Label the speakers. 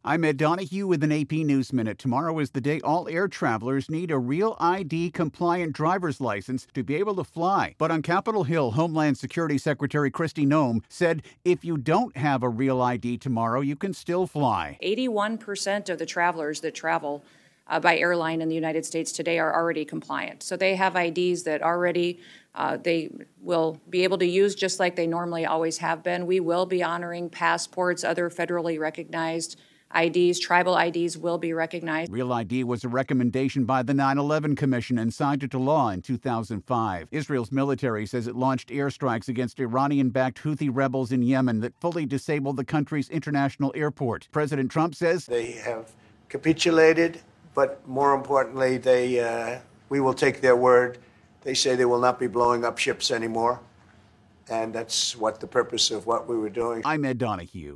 Speaker 1: I'm Ed Donahue with an AP News Minute. Tomorrow is the day all air travelers need a Real ID compliant driver's license to be able to fly. But on Capitol Hill, Homeland Security Secretary Kristi Noem said if you don't have a Real ID tomorrow, you can still fly.
Speaker 2: 81% of the travelers that travel by airline in the United States today are already compliant. So they have IDs that already they will be able to use just like they normally always have been. We will be honoring passports, other federally recognized IDs, tribal IDs will be recognized.
Speaker 1: Real ID was a recommendation by the 9/11 Commission and signed into law in 2005. Israel's military says it launched airstrikes against Iranian-backed Houthi rebels in Yemen that fully disabled the country's international airport. President Trump says
Speaker 3: they have capitulated, but more importantly, we will take their word. They say they will not be blowing up ships anymore, and that's what the purpose of what we were doing.
Speaker 1: I'm Ed Donahue.